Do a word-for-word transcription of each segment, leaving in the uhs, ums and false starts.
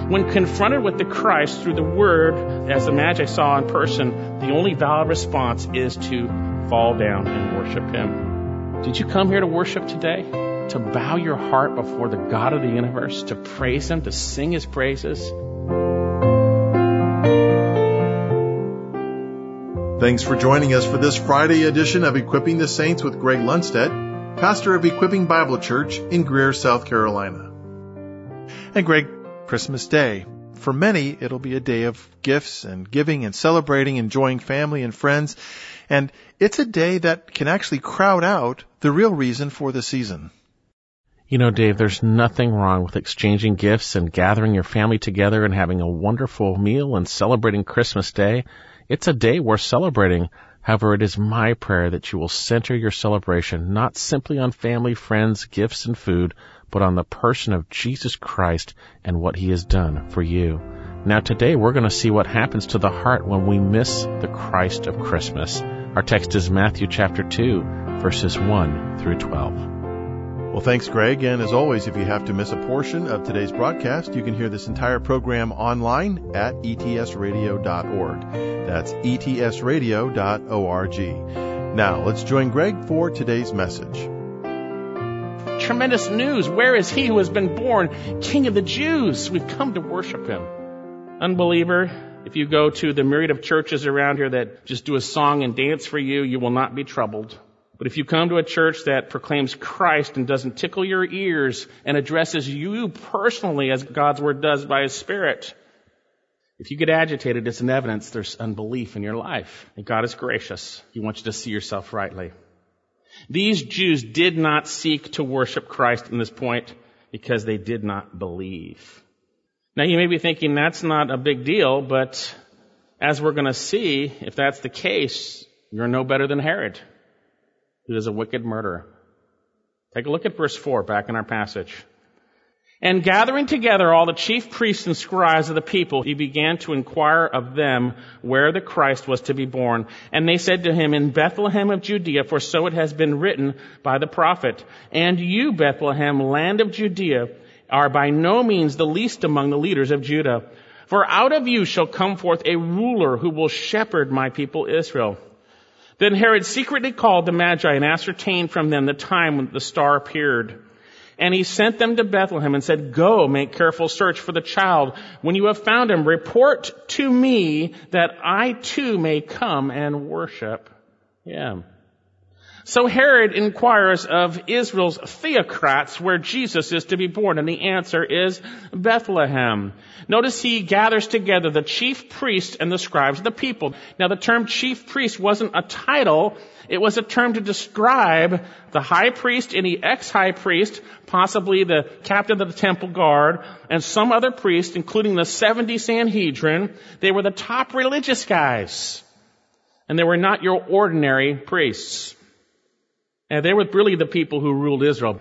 When confronted with the Christ through the Word, as the Magi saw in person, the only valid response is to fall down and worship Him. Did you come here to worship today? To bow your heart before the God of the universe, to praise Him, to sing His praises? Thanks for joining us for this Friday edition of Equipping the Saints with Greg Lundstedt, pastor of Equipping Bible Church in Greer, South Carolina. And Greg, Christmas Day. For many, it'll be a day of gifts and giving and celebrating, enjoying family and friends. And it's a day that can actually crowd out the real reason for the season. You know, Dave, there's nothing wrong with exchanging gifts and gathering your family together and having a wonderful meal and celebrating Christmas Day. It's a day worth celebrating. However, it is my prayer that you will center your celebration not simply on family, friends, gifts, and food, but on the person of Jesus Christ and what He has done for you. Now, today we're going to see what happens to the heart when we miss the Christ of Christmas. Our text is Matthew chapter two, verses one through twelve. Well, thanks, Greg. And as always, if you have to miss a portion of today's broadcast, you can hear this entire program online at E T S radio dot org. That's E T S radio dot org. Now, let's join Greg for today's message. Tremendous news. Where is He who has been born King of the Jews? We've come to worship Him. Unbeliever, if you go to the myriad of churches around here that just do a song and dance for you, you will not be troubled. But if you come to a church that proclaims Christ and doesn't tickle your ears and addresses you personally as God's Word does by His Spirit, if you get agitated, it's an evidence there's unbelief in your life. And God is gracious. He wants you to see yourself rightly. These Jews did not seek to worship Christ in this point because they did not believe. Now, you may be thinking that's not a big deal, but as we're going to see, if that's the case, you're no better than Herod, who is a wicked murderer. Take a look at verse four back in our passage. And gathering together all the chief priests and scribes of the people, he began to inquire of them where the Christ was to be born. And they said to him, in Bethlehem of Judea, for so it has been written by the prophet. And you, Bethlehem, land of Judea, are by no means the least among the leaders of Judah. For out of you shall come forth a ruler who will shepherd my people Israel. Then Herod secretly called the Magi and ascertained from them the time when the star appeared. And he sent them to Bethlehem and said, go, make careful search for the child. When you have found him, report to me that I too may come and worship him. So Herod inquires of Israel's theocrats where Jesus is to be born, and the answer is Bethlehem. Notice he gathers together the chief priests and the scribes of the people. Now, the term chief priest wasn't a title. It was a term to describe the high priest, any ex-high priest, possibly the captain of the temple guard, and some other priest, including the seventy Sanhedrin. They were the top religious guys, and they were not your ordinary priests. And they were really the people who ruled Israel.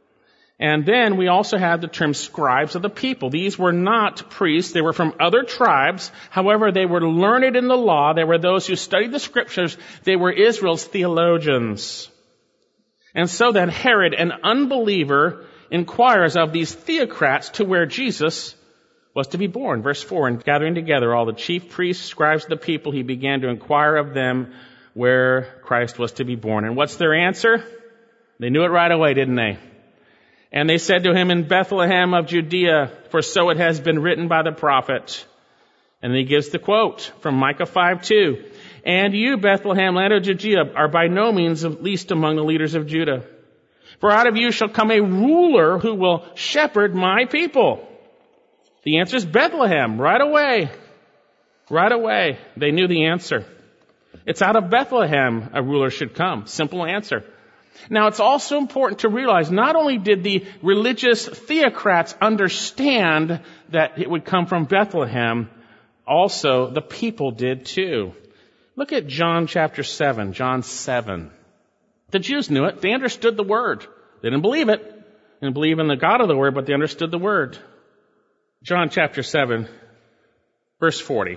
And then we also had the term scribes of the people. These were not priests. They were from other tribes. However, they were learned in the law. They were those who studied the scriptures. They were Israel's theologians. And so then Herod, an unbeliever, inquires of these theocrats to where Jesus was to be born. Verse four, and gathering together all the chief priests, scribes of the people, he began to inquire of them where Christ was to be born. And what's their answer? They knew it right away, didn't they? And they said to him, in Bethlehem of Judea, for so it has been written by the prophet. And he gives the quote from Micah five two. And you, Bethlehem, land of Judea, are by no means least among the leaders of Judah. For out of you shall come a ruler who will shepherd my people. The answer is Bethlehem, right away. Right away. They knew the answer. It's out of Bethlehem a ruler should come. Simple answer. Now, it's also important to realize not only did the religious theocrats understand that it would come from Bethlehem, also the people did too. Look at John chapter seven, John seven. The Jews knew it. They understood the word. They didn't believe it. They didn't believe in the God of the word, but they understood the word. John chapter seven, verse forty.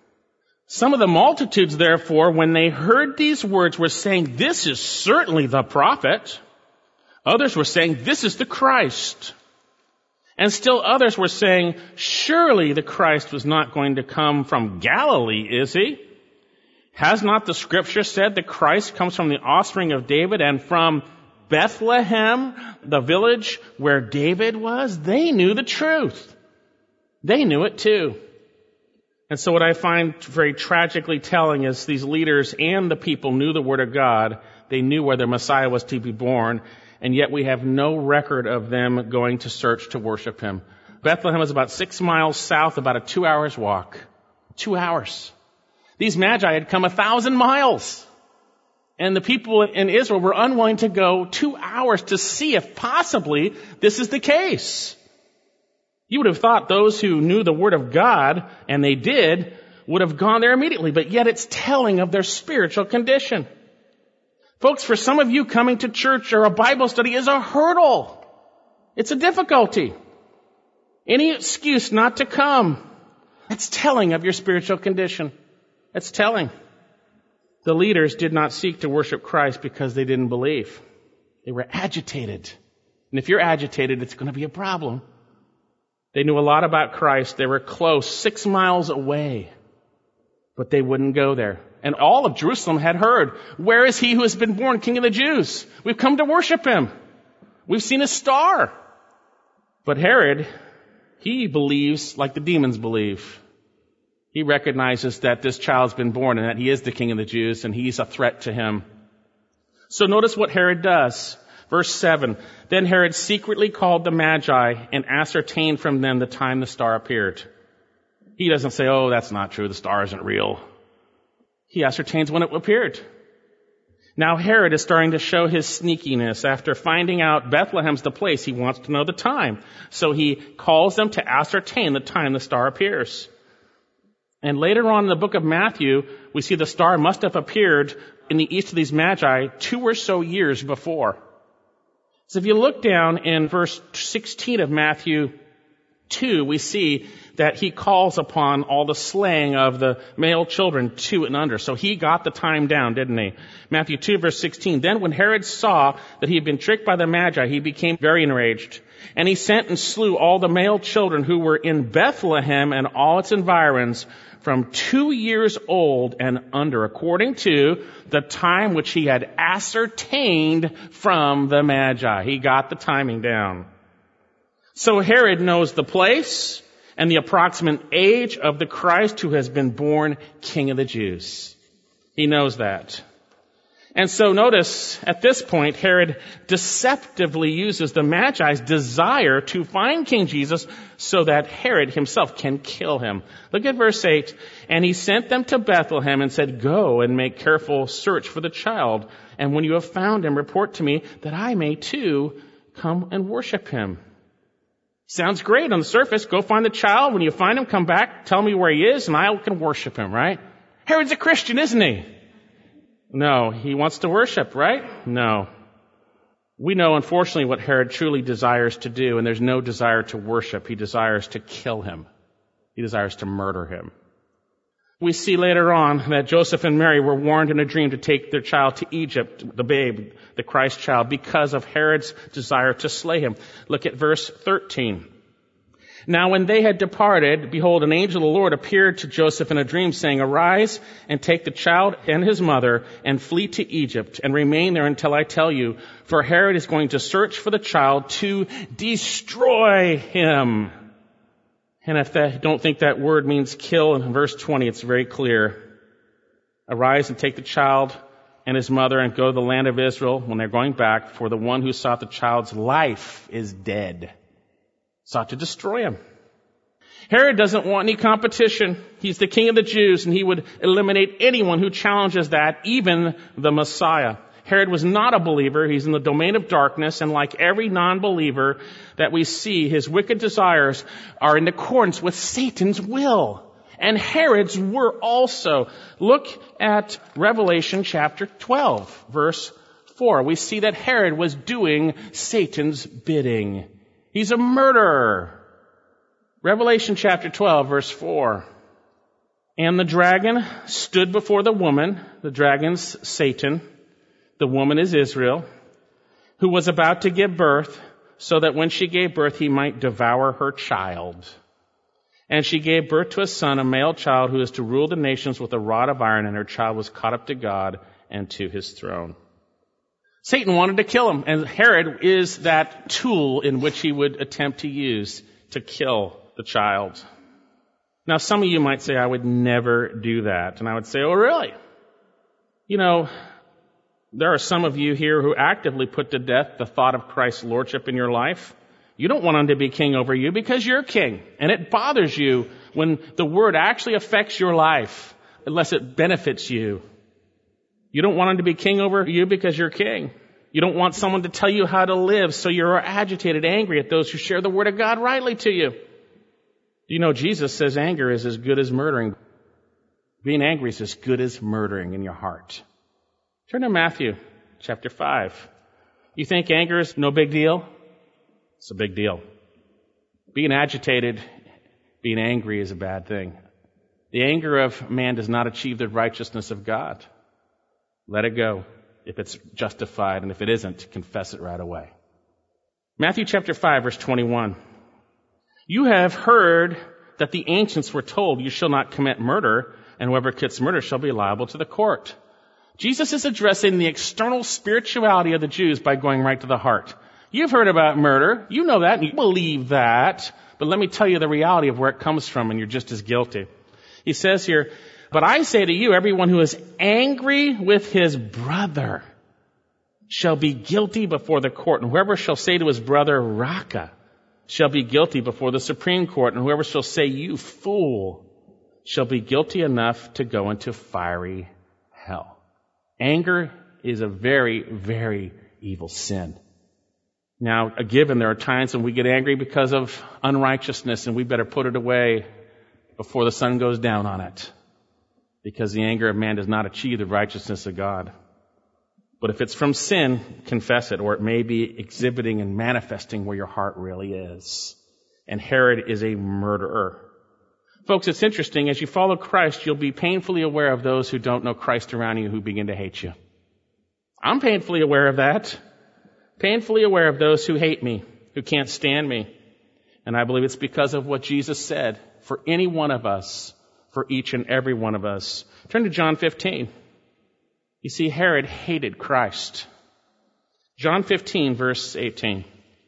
Some of the multitudes, therefore, when they heard these words, were saying, this is certainly the prophet. Others were saying, this is the Christ. And still others were saying, surely the Christ was not going to come from Galilee, is he? Has not the scripture said the Christ comes from the offspring of David and from Bethlehem, the village where David was? They knew the truth. They knew it too. And so what I find very tragically telling is these leaders and the people knew the Word of God. They knew where their Messiah was to be born, and yet we have no record of them going to search to worship him. Bethlehem is about six miles south, about a two hours walk. Two hours. These magi had come a thousand miles. And the people in Israel were unwilling to go two hours to see if possibly this is the case. You would have thought those who knew the Word of God, and they did, would have gone there immediately, but yet it's telling of their spiritual condition. Folks, for some of you, coming to church or a Bible study is a hurdle. It's a difficulty. Any excuse not to come, it's telling of your spiritual condition. It's telling. The leaders did not seek to worship Christ because they didn't believe. They were agitated. And if you're agitated, it's going to be a problem. They knew a lot about Christ. They were close, six miles away. But they wouldn't go there. And all of Jerusalem had heard, where is he who has been born King of the Jews? We've come to worship him. We've seen a star. But Herod, he believes like the demons believe. He recognizes that this child's been born and that he is the King of the Jews and he's a threat to him. So notice what Herod does. Verse seven, then Herod secretly called the Magi and ascertained from them the time the star appeared. He doesn't say, oh, that's not true, the star isn't real. He ascertains when it appeared. Now Herod is starting to show his sneakiness. After finding out Bethlehem's the place, he wants to know the time. So he calls them to ascertain the time the star appears. And later on in the book of Matthew, we see the star must have appeared in the east of these Magi two or so years before. So if you look down in verse sixteen of Matthew two, we see that he calls upon all the slaying of the male children two and under. So he got the time down, didn't he? Matthew two verse sixteen, then when Herod saw that he had been tricked by the Magi, he became very enraged. And he sent and slew all the male children who were in Bethlehem and all its environs from two years old and under, according to the time which he had ascertained from the Magi. He got the timing down. So Herod knows the place and the approximate age of the Christ who has been born King of the Jews. He knows that. And so notice, at this point, Herod deceptively uses the Magi's desire to find King Jesus so that Herod himself can kill him. Look at verse eight. And he sent them to Bethlehem and said, go and make careful search for the child. And when you have found him, report to me that I may too come and worship him. Sounds great on the surface. Go find the child. When you find him, come back, tell me where he is, and I can worship him, right? Herod's a Christian, isn't he? No, he wants to worship, right? No. We know, unfortunately, what Herod truly desires to do, and there's no desire to worship. He desires to kill him. He desires to murder him. We see later on that Joseph and Mary were warned in a dream to take their child to Egypt, the babe, the Christ child, because of Herod's desire to slay him. Look at verse thirteen. Now when they had departed, behold, an angel of the Lord appeared to Joseph in a dream, saying, arise and take the child and his mother and flee to Egypt and remain there until I tell you, for Herod is going to search for the child to destroy him. And if I don't think that word means kill, in verse twenty, it's very clear. Arise and take the child and his mother and go to the land of Israel when they're going back, for the one who sought the child's life is dead. Sought to destroy him. Herod doesn't want any competition. He's the King of the Jews, and he would eliminate anyone who challenges that, even the Messiah. Herod was not a believer. He's in the domain of darkness, and like every non-believer that we see, his wicked desires are in accordance with Satan's will. And Herod's were also. Look at Revelation chapter twelve, verse four. We see that Herod was doing Satan's bidding. He's a murderer. Revelation chapter twelve, verse four. And the dragon stood before the woman. The dragon's Satan. The woman is Israel, who was about to give birth, so that when she gave birth, he might devour her child. And she gave birth to a son, a male child, who is to rule the nations with a rod of iron, and her child was caught up to God and to his throne. Satan wanted to kill him, and Herod is that tool in which he would attempt to use to kill the child. Now, some of you might say, I would never do that. And I would say, oh, really? You know, there are some of you here who actively put to death the thought of Christ's lordship in your life. You don't want him to be king over you because you're king. And it bothers you when the word actually affects your life, unless it benefits you. You don't want him to be king over you because you're king. You don't want someone to tell you how to live, so you're agitated, angry at those who share the word of God rightly to you. You know, Jesus says anger is as good as murdering. Being angry is as good as murdering in your heart. Turn to Matthew chapter five. You think anger is no big deal? It's a big deal. Being agitated, being angry is a bad thing. The anger of man does not achieve the righteousness of God. Let it go if it's justified, and if it isn't, confess it right away. Matthew chapter five, verse twenty-one. You have heard that the ancients were told, you shall not commit murder, and whoever commits murder shall be liable to the court. Jesus is addressing the external spirituality of the Jews by going right to the heart. You've heard about murder. You know that, and you believe that. But let me tell you the reality of where it comes from, and you're just as guilty. He says here, but I say to you, everyone who is angry with his brother shall be guilty before the court. And whoever shall say to his brother, Raka, shall be guilty before the Supreme Court. And whoever shall say, you fool, shall be guilty enough to go into fiery hell. Anger is a very, very evil sin. Now, a given, there are times when we get angry because of unrighteousness, and we better put it away before the sun goes down on it, because the anger of man does not achieve the righteousness of God. But if it's from sin, confess it, or it may be exhibiting and manifesting where your heart really is. And Herod is a murderer. Folks, it's interesting. As you follow Christ, you'll be painfully aware of those who don't know Christ around you who begin to hate you. I'm painfully aware of that. Painfully aware of those who hate me, who can't stand me. And I believe it's because of what Jesus said for any one of us, for each and every one of us. Turn to John fifteen. You see, Herod hated Christ. John fifteen, verse eighteen.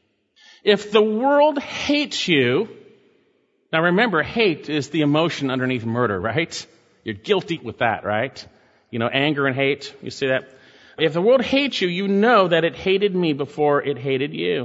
If the world hates you, now remember, hate is the emotion underneath murder, right? You're guilty with that, right? You know, anger and hate, you see that? If the world hates you, you know that it hated me before it hated you.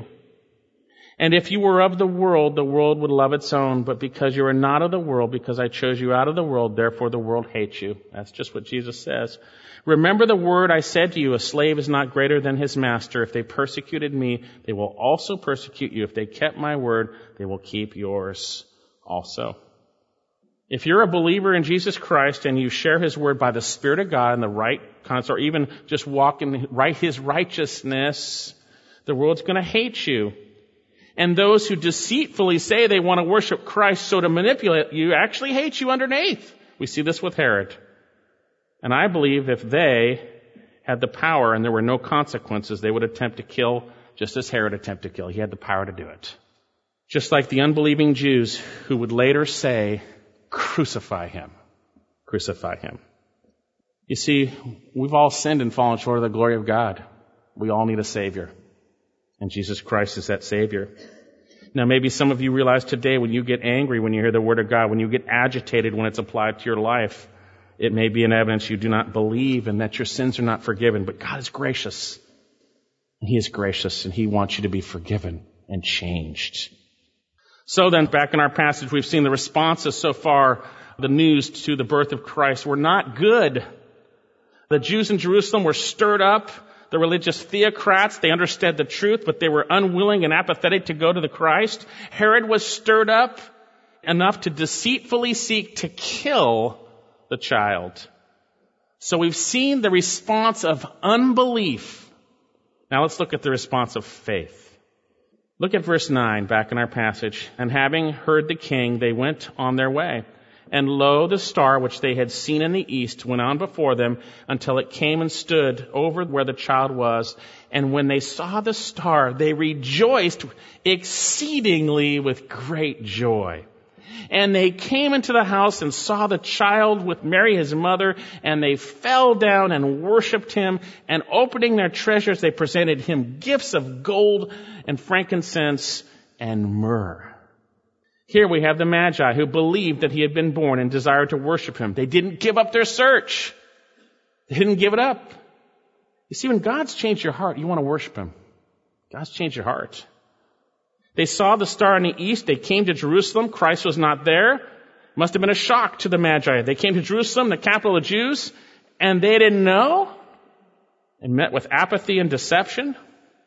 And if you were of the world, the world would love its own. But because you are not of the world, because I chose you out of the world, therefore the world hates you. That's just what Jesus says. Remember the word I said to you, a slave is not greater than his master. If they persecuted me, they will also persecute you. If they kept my word, they will keep yours also. If you're a believer in Jesus Christ and you share his word by the Spirit of God in the right context, or even just walk in right, his righteousness, the world's going to hate you. And those who deceitfully say they want to worship Christ so to manipulate you actually hate you underneath. We see this with Herod. And I believe if they had the power and there were no consequences, they would attempt to kill just as Herod attempted to kill. He had the power to do it. Just like the unbelieving Jews who would later say, crucify him. Crucify him. You see, we've all sinned and fallen short of the glory of God. We all need a Savior. And Jesus Christ is that Savior. Now, maybe some of you realize today when you get angry when you hear the Word of God, when you get agitated when it's applied to your life, it may be an evidence you do not believe and that your sins are not forgiven. But God is gracious. He is gracious and He wants you to be forgiven and changed. So then, back in our passage, we've seen the responses so far, the news to the birth of Christ were not good. The Jews in Jerusalem were stirred up. The religious theocrats, they understood the truth, but they were unwilling and apathetic to go to the Christ. Herod was stirred up enough to deceitfully seek to kill the child. So we've seen the response of unbelief. Now let's look at the response of faith. Look at verse nine back in our passage. And having heard the king, they went on their way. And lo, the star which they had seen in the east went on before them until it came and stood over where the child was. And when they saw the star, they rejoiced exceedingly with great joy. And they came into the house and saw the child with Mary his mother, and they fell down and worshipped him. And opening their treasures, they presented him gifts of gold and frankincense and myrrh. Here we have the Magi who believed that he had been born and desired to worship him. They didn't give up their search. They didn't give it up. You see, when God's changed your heart, you want to worship him. God's changed your heart. They saw the star in the east. They came to Jerusalem. Christ was not there. Must have been a shock to the Magi. They came to Jerusalem, the capital of the Jews, and they didn't know and met with apathy and deception.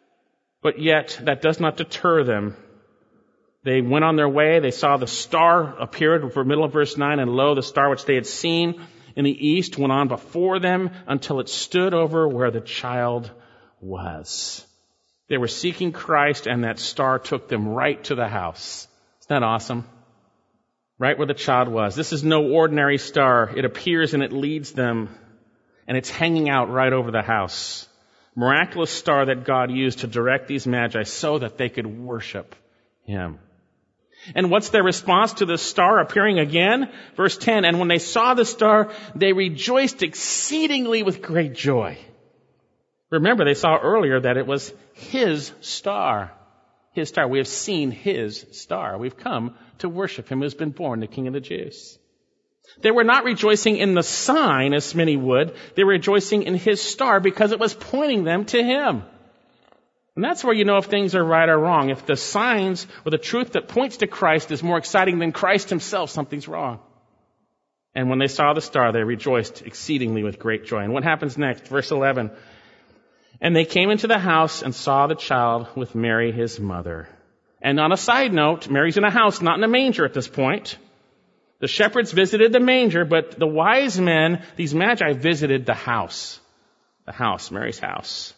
But yet, that does not deter them. They went on their way. They saw the star appeared for middle of verse nine, and lo, the star which they had seen in the east went on before them until it stood over where the child was. They were seeking Christ, and that star took them right to the house. Isn't that awesome? Right where the child was. This is no ordinary star. It appears and it leads them, and it's hanging out right over the house. Miraculous star that God used to direct these Magi so that they could worship him. And what's their response to the star appearing again? Verse ten, and when they saw the star, they rejoiced exceedingly with great joy. Remember, they saw earlier that it was his star. His star. We have seen his star. We've come to worship him who's been born, the King of the Jews. They were not rejoicing in the sign, as many would. They were rejoicing in his star because it was pointing them to him. And that's where you know if things are right or wrong. If the signs or the truth that points to Christ is more exciting than Christ himself, something's wrong. And when they saw the star, they rejoiced exceedingly with great joy. And what happens next? Verse eleven. And they came into the house and saw the child with Mary, his mother. And on a side note, Mary's in a house, not in a manger at this point. The shepherds visited the manger, but the wise men, these Magi, visited the house. The house, Mary's house.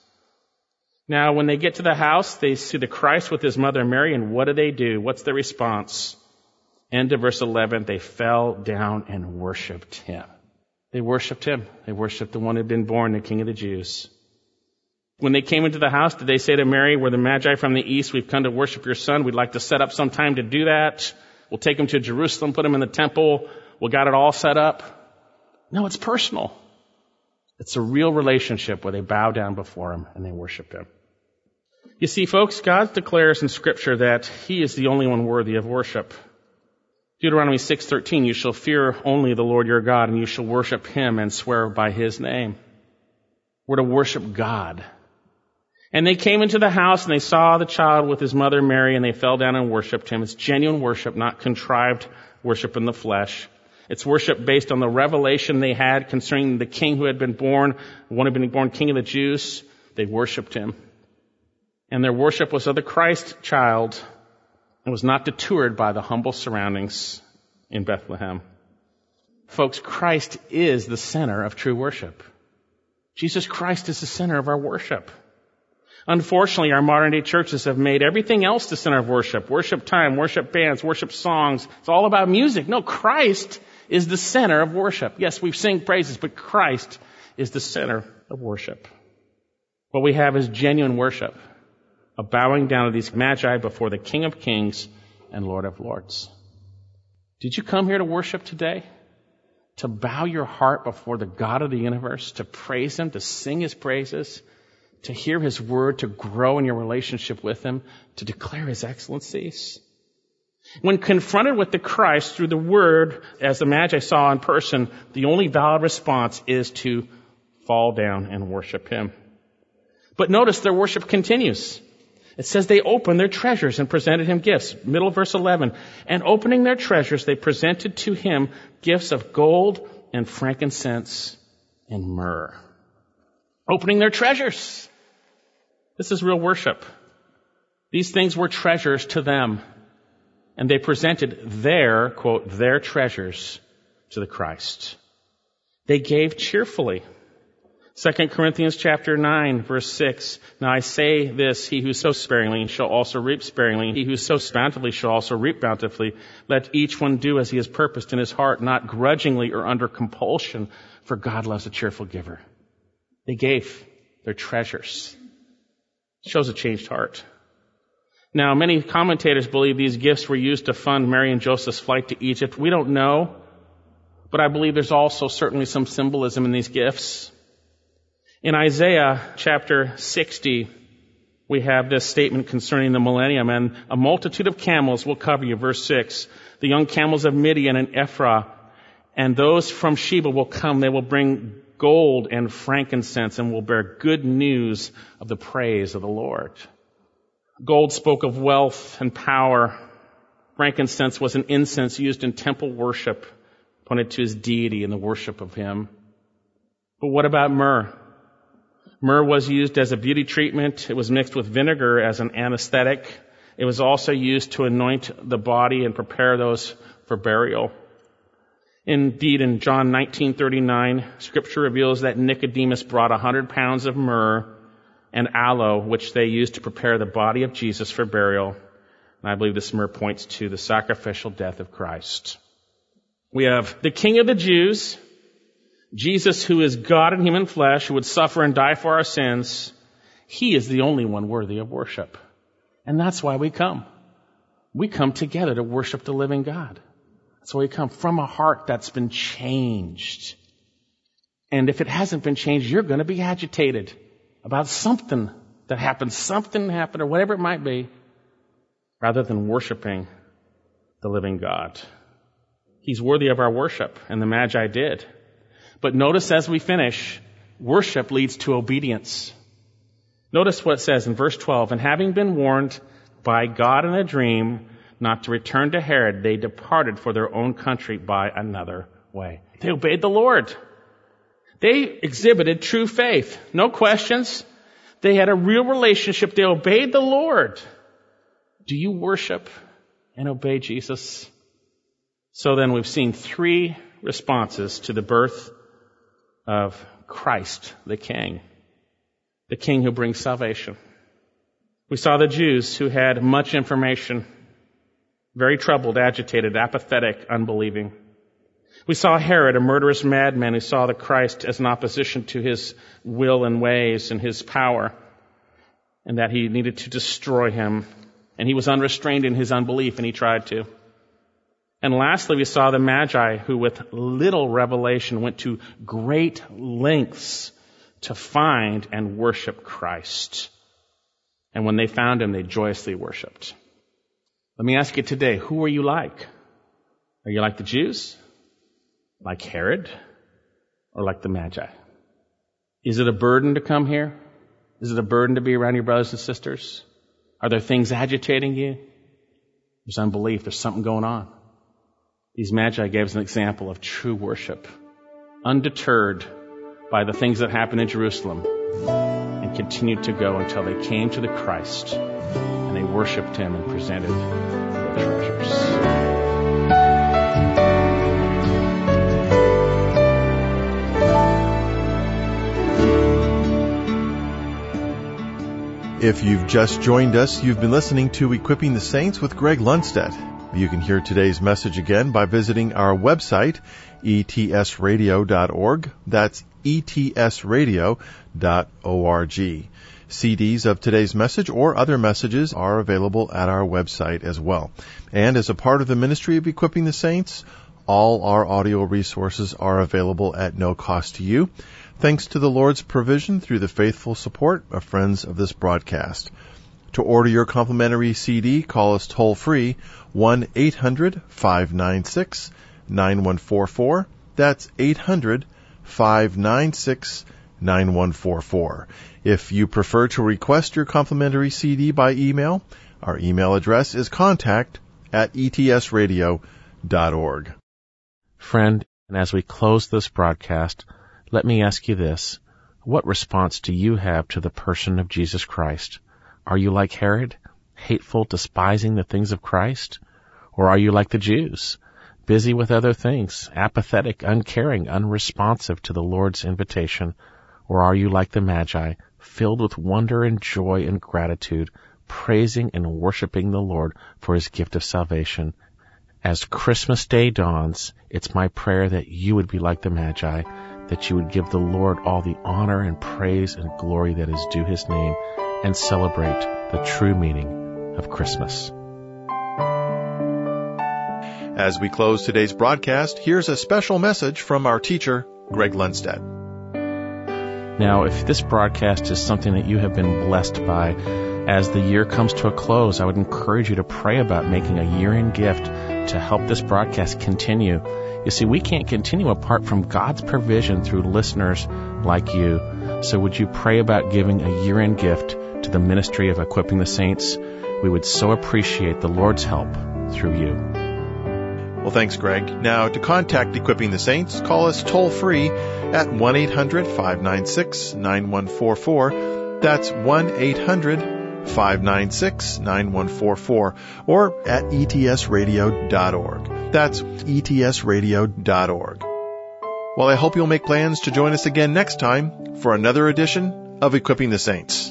Now, when they get to the house, they see the Christ with his mother Mary, and what do they do? What's their response? End of verse eleven, they fell down and worshipped him. They worshipped him. They worshipped the one who had been born, the King of the Jews. When they came into the house, did they say to Mary, we're the Magi from the east, we've come to worship your son, we'd like to set up some time to do that. We'll take him to Jerusalem, put him in the temple, we got it all set up. No, it's personal. It's a real relationship where they bow down before him and they worship him. You see, folks, God declares in Scripture that he is the only one worthy of worship. Deuteronomy six thirteen, you shall fear only the Lord your God, and you shall worship him and swear by his name. We're to worship God. And they came into the house and they saw the child with his mother Mary, and they fell down and worshipped him. It's genuine worship, not contrived worship in the flesh. It's worship based on the revelation they had concerning the king who had been born, the one who had been born King of the Jews. They worshipped him. And their worship was of the Christ child and was not deterred by the humble surroundings in Bethlehem. Folks, Christ is the center of true worship. Jesus Christ is the center of our worship. Unfortunately, our modern day churches have made everything else the center of worship. Worship time, worship bands, worship songs. It's all about music. No, Christ is the center of worship. Yes, we sing praises, but Christ is the center of worship. What we have is genuine worship, a bowing down of these Magi before the King of Kings and Lord of Lords. Did you come here to worship today? To bow your heart before the God of the universe, to praise him, to sing his praises, to hear his word, to grow in your relationship with him, to declare his excellencies? When confronted with the Christ through the word, as the Magi saw in person, the only valid response is to fall down and worship him. But notice their worship continues. It says they opened their treasures and presented him gifts. Middle of verse eleven. And opening their treasures, they presented to him gifts of gold and frankincense and myrrh. Opening their treasures. This is real worship. These things were treasures to them. And they presented their, quote, their treasures to the Christ. They gave cheerfully. Second Corinthians chapter nine, verse six. Now I say this, he who sows sparingly shall also reap sparingly. He who sows bountifully shall also reap bountifully. Let each one do as he has purposed in his heart, not grudgingly or under compulsion, for God loves a cheerful giver. They gave their treasures. It shows a changed heart. Now, many commentators believe these gifts were used to fund Mary and Joseph's flight to Egypt. We don't know, but I believe there's also certainly some symbolism in these gifts. In Isaiah chapter sixty, we have this statement concerning the millennium, and a multitude of camels will cover you, verse six. The young camels of Midian and Ephraim, and those from Sheba will come. They will bring gold and frankincense and will bear good news of the praise of the Lord. Gold spoke of wealth and power. Frankincense was an incense used in temple worship, pointed to his deity and the worship of him. But what about myrrh? Myrrh was used as a beauty treatment. It was mixed with vinegar as an anesthetic. It was also used to anoint the body and prepare those for burial. Indeed, in John nineteen thirty-nine, Scripture reveals that Nicodemus brought a hundred pounds of myrrh and aloe, which they used to prepare the body of Jesus for burial. And I believe this myrrh points to the sacrificial death of Christ. We have the King of the Jews, Jesus, who is God in human flesh, who would suffer and die for our sins. He is the only one worthy of worship. And that's why we come. We come together to worship the living God. That's why we come, from a heart that's been changed. And if it hasn't been changed, you're going to be agitated about something that happened, something happened, or whatever it might be, rather than worshiping the living God. He's worthy of our worship, and the Magi did. But notice as we finish, worship leads to obedience. Notice what it says in verse twelve, and having been warned by God in a dream not to return to Herod, they departed for their own country by another way. They obeyed the Lord. They exhibited true faith. No questions. They had a real relationship. They obeyed the Lord. Do you worship and obey Jesus? So then we've seen three responses to the birth of Christ, the King. The King who brings salvation. We saw the Jews who had much information, very troubled, agitated, apathetic, unbelieving. We saw Herod, a murderous madman who saw the Christ as an opposition to his will and ways and his power, and that he needed to destroy him. And he was unrestrained in his unbelief, and he tried to. And lastly, we saw the Magi who, with little revelation, went to great lengths to find and worship Christ. And when they found him, they joyously worshiped. Let me ask you today, who are you like? Are you like the Jews? Like Herod? Or like the Magi? Is it a burden to come here? Is it a burden to be around your brothers and sisters? Are there things agitating you? There's unbelief. There's something going on. These Magi gave us an example of true worship, undeterred by the things that happened in Jerusalem, and continued to go until they came to the Christ, and they worshiped him and presented their treasures. If you've just joined us, you've been listening to Equipping the Saints with Greg Lundstedt. You can hear today's message again by visiting our website, e t s radio dot org. That's e t s radio dot org. C Ds of today's message or other messages are available at our website as well. And as a part of the ministry of Equipping the Saints, all our audio resources are available at no cost to you, thanks to the Lord's provision through the faithful support of friends of this broadcast. To order your complimentary C D, call us toll-free, one eight hundred five nine six nine one four four. That's eight hundred five nine six nine one four four. If you prefer to request your complimentary C D by email, our email address is contact at e t s radio dot org. Friend, and as we close this broadcast, let me ask you this. What response do you have to the person of Jesus Christ? Are you like Herod, hateful, despising the things of Christ? Or are you like the Jews, busy with other things, apathetic, uncaring, unresponsive to the Lord's invitation? Or are you like the Magi, filled with wonder and joy and gratitude, praising and worshiping the Lord for his gift of salvation? As Christmas Day dawns, it's my prayer that you would be like the Magi, that you would give the Lord all the honor and praise and glory that is due his name, and celebrate the true meaning of Christmas. As we close today's broadcast, here's a special message from our teacher, Greg Lundstedt. Now, if this broadcast is something that you have been blessed by, as the year comes to a close, I would encourage you to pray about making a year-end gift to help this broadcast continue. You see, we can't continue apart from God's provision through listeners like you. So would you pray about giving a year-end gift to the ministry of Equipping the Saints? We would so appreciate the Lord's help through you. Well, thanks, Greg. Now, to contact Equipping the Saints, call us toll-free at one eight hundred five nine six nine one four four. That's one eight hundred five nine six nine one four four, or at E T S radio dot org. That's E T S radio dot org. Well, I hope you'll make plans to join us again next time for another edition of Equipping the Saints.